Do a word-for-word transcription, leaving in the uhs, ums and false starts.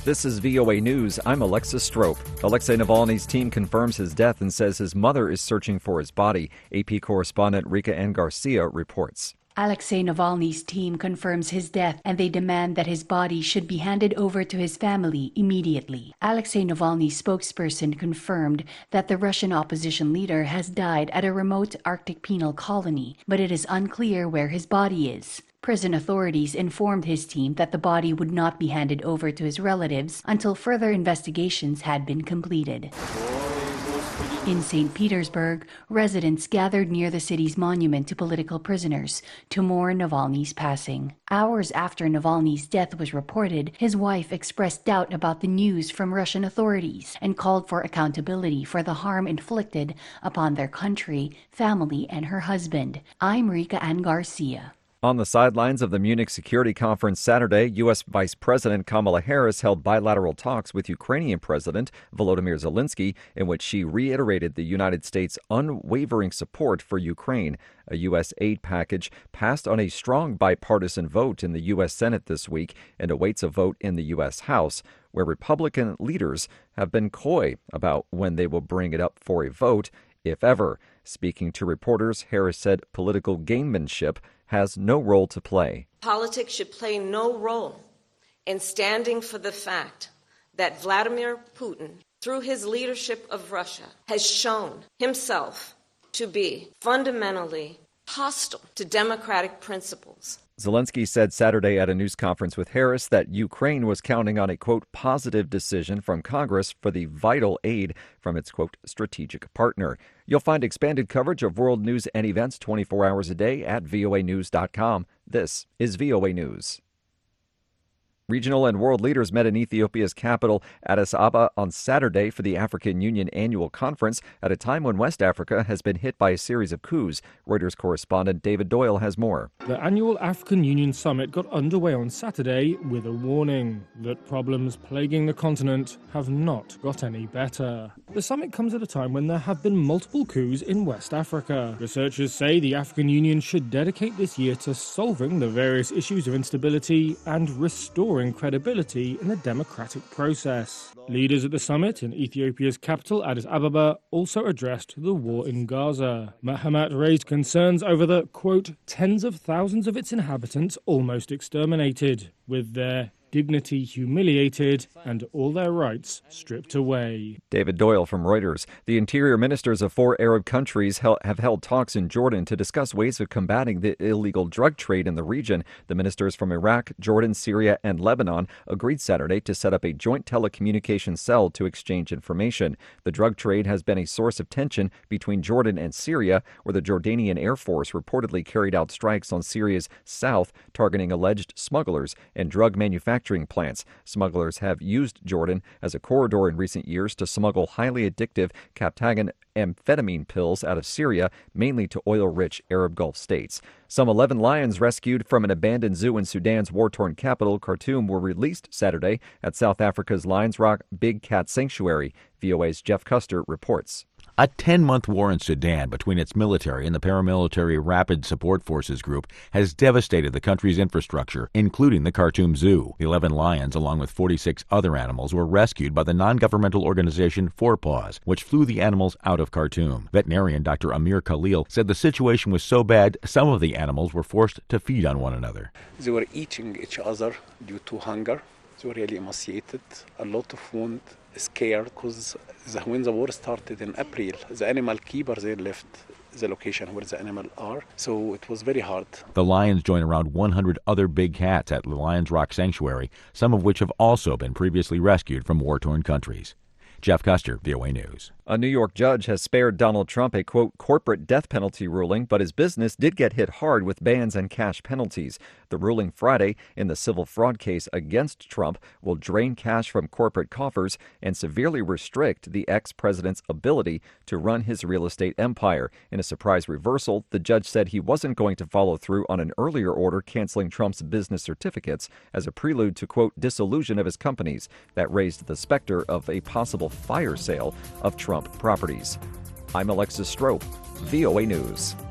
This is V O A News. I'm Alexis Strope. Alexei Navalny's team confirms his death and says his mother is searching for his body. A P correspondent Rika N. Garcia reports. Alexei Navalny's team confirms his death and they demand that his body should be handed over to his family immediately. Alexei Navalny's spokesperson confirmed that the Russian opposition leader has died at a remote Arctic penal colony, but it is unclear where his body is. Prison authorities informed his team that the body would not be handed over to his relatives until further investigations had been completed. In Saint Petersburg, residents gathered near the city's monument to political prisoners to mourn Navalny's passing. Hours after Navalny's death was reported, his wife expressed doubt about the news from Russian authorities and called for accountability for the harm inflicted upon their country, family, and her husband. I'm Rika Ann Garcia. On the sidelines of the Munich Security Conference Saturday, U S. Vice President Kamala Harris held bilateral talks with Ukrainian President Volodymyr Zelensky, in which she reiterated the United States' unwavering support for Ukraine. A U S aid package passed on a strong bipartisan vote in the U S. Senate this week and awaits a vote in the U S. House, where Republican leaders have been coy about when they will bring it up for a vote, if ever. Speaking to reporters, Harris said political gamemanship has no role to play. Politics should play no role in standing for the fact that Vladimir Putin, through his leadership of Russia, has shown himself to be fundamentally hostile to democratic principles. Zelensky said Saturday at a news conference with Harris that Ukraine was counting on a, quote, positive decision from Congress for the vital aid from its, quote, strategic partner. You'll find expanded coverage of world news and events twenty-four hours a day at V O A news dot com. This is V O A News. Regional and world leaders met in Ethiopia's capital, Addis Ababa, on Saturday for the African Union Annual Conference at a time when West Africa has been hit by a series of coups. Reuters correspondent David Doyle has more. The annual African Union Summit got underway on Saturday with a warning that problems plaguing the continent have not got any better. The summit comes at a time when there have been multiple coups in West Africa. Researchers say the African Union should dedicate this year to solving the various issues of instability and restoring credibility in the democratic process. Leaders at the summit in Ethiopia's capital, Addis Ababa, also addressed the war in Gaza. Mahamat raised concerns over the, quote, tens of thousands of its inhabitants almost exterminated, with their dignity humiliated and all their rights stripped away. David Doyle from Reuters. The interior ministers of four Arab countries hel- have held talks in Jordan to discuss ways of combating the illegal drug trade in the region. The ministers from Iraq, Jordan, Syria, and Lebanon agreed Saturday to set up a joint telecommunications cell to exchange information. The drug trade has been a source of tension between Jordan and Syria, where the Jordanian Air Force reportedly carried out strikes on Syria's south, targeting alleged smugglers and drug manufacturers plants. Smugglers have used Jordan as a corridor in recent years to smuggle highly addictive Captagon amphetamine pills out of Syria, mainly to oil-rich Arab Gulf states. Some eleven lions rescued from an abandoned zoo in Sudan's war-torn capital, Khartoum, were released Saturday at South Africa's Lions Rock Big Cat Sanctuary. V O A's Jeff Custer reports. A ten-month war in Sudan between its military and the paramilitary Rapid Support Forces group has devastated the country's infrastructure, including the Khartoum Zoo. The eleven lions, along with forty-six other animals, were rescued by the non-governmental organization Four Paws, which flew the animals out of Khartoum. Veterinarian Doctor Amir Khalil said the situation was so bad some of the animals were forced to feed on one another. They were eating each other due to hunger. They were really emaciated, a lot of wound, scared, because the, when the war started in April, the animal keepers, they left the location where the animals are, so it was very hard. The lions join around one hundred other big cats at the Lions Rock Sanctuary, some of which have also been previously rescued from war-torn countries. Jeff Custer, V O A News. A New York judge has spared Donald Trump a, quote, corporate death penalty ruling, but his business did get hit hard with bans and cash penalties. The ruling Friday in the civil fraud case against Trump will drain cash from corporate coffers and severely restrict the ex-president's ability to run his real estate empire. In a surprise reversal, the judge said he wasn't going to follow through on an earlier order canceling Trump's business certificates as a prelude to, quote, dissolution of his companies. That raised the specter of a possible fire sale of Trump properties. I'm Alexis Strope, V O A News.